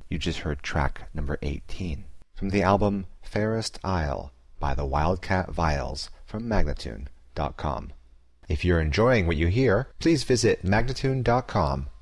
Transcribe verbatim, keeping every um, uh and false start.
You just heard track number eighteen from the album Fairest Isle by the Wildcat Vials from Magnatune dot com. If you're enjoying what you hear, please visit Magnatune dot com